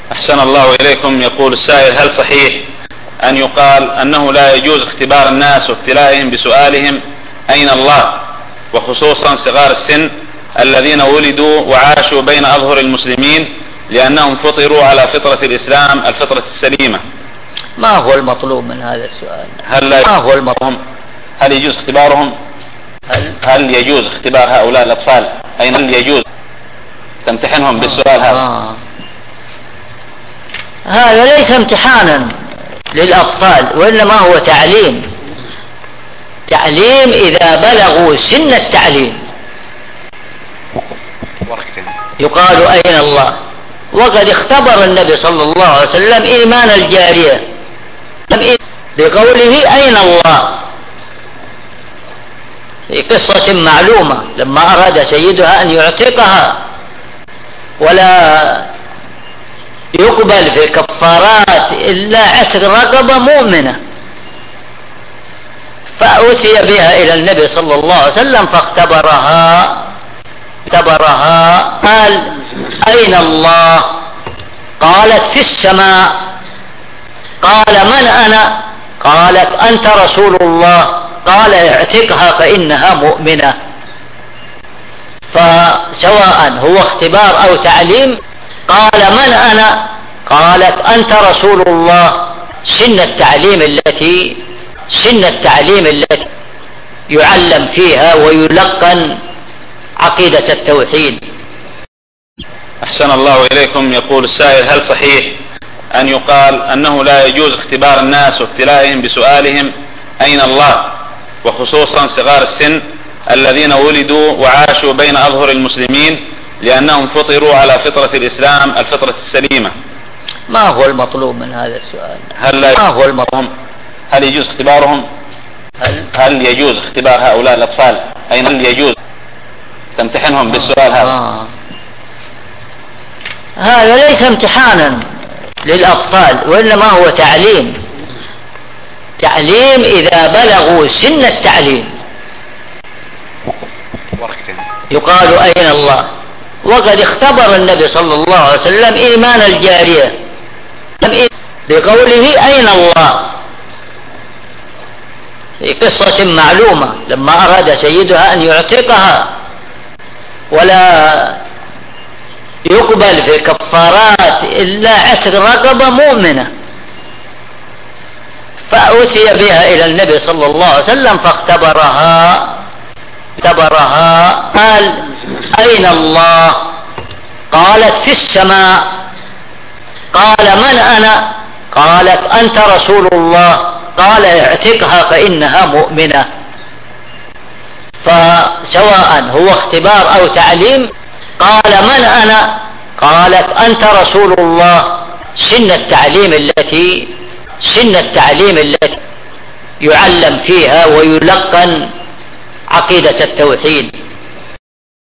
أحسن الله إليكم. يقول السائل: هل صحيح أن يقال أنه لا يجوز اختبار الناس وابتلائهم بسؤالهم أين الله، وخصوصا صغار السن الذين ولدوا وعاشوا بين أظهر المسلمين لأنهم فطروا على فطرة الإسلام الفطرة السليمة؟ ما هو المطلوب من هذا السؤال؟ هل يجوز اختبارهم؟ هل يجوز اختبار هؤلاء الأطفال؟ هل يجوز تمتحنهم بالسؤال هذا؟ هذا ليس امتحانا للأطفال، وإنما هو تعليم إذا بلغوا سن التعليم. يقال أين الله، وقد اختبر النبي صلى الله عليه وسلم إيمان الجارية بقوله أين الله في قصة معلومة لما أراد سيدها أن يعتقها ولا يقبل في الكفارات إلا عتق رقبة مؤمنة، فأتي بها إلى النبي صلى الله عليه وسلم فاختبرها. قال أين الله؟ قالت في السماء. قال من أنا؟ قالت أنت رسول الله. قال اعتقها فإنها مؤمنة. فسواء هو اختبار أو تعليم. قال من أنا؟ قالت أنت رسول الله. سن التعليم التي يعلم فيها ويلقن عقيدة التوحيد. أحسن الله إليكم. يقول السائل: هل صحيح أن يقال أنه لا يجوز اختبار الناس وابتلائهم بسؤالهم أين الله، وخصوصا صغار السن الذين ولدوا وعاشوا بين أظهر المسلمين لأنهم فطروا على فطرة الإسلام الفطرة السليمة؟ ما هو المطلوب من هذا السؤال؟ هل يجوز اختبارهم؟ هل يجوز اختبار هؤلاء الأطفال؟ هل يجوز تمتحنهم بالسؤال هذا؟ هذا ليس امتحانا للأطفال، وإنما هو تعليم إذا بلغوا سن التعليم. يقال أين الله، وقد اختبر النبي صلى الله عليه وسلم إيمان الجارية بقوله أين الله في قصة معلومة لما أراد سيدها أن يعتقها ولا يقبل في الكفارات إلا عتق رقبة مؤمنة، فأتي بها إلى النبي صلى الله عليه وسلم فاختبرها. قال أين الله؟ قالت في السماء. قال من أنا؟ قالت أنت رسول الله. قال اعتقها فإنها مؤمنة. فسواء هو اختبار أو تعليم. قال من أنا؟ قالت أنت رسول الله. سن التعليم التي يعلم فيها ويلقن عقيدة التوحيد.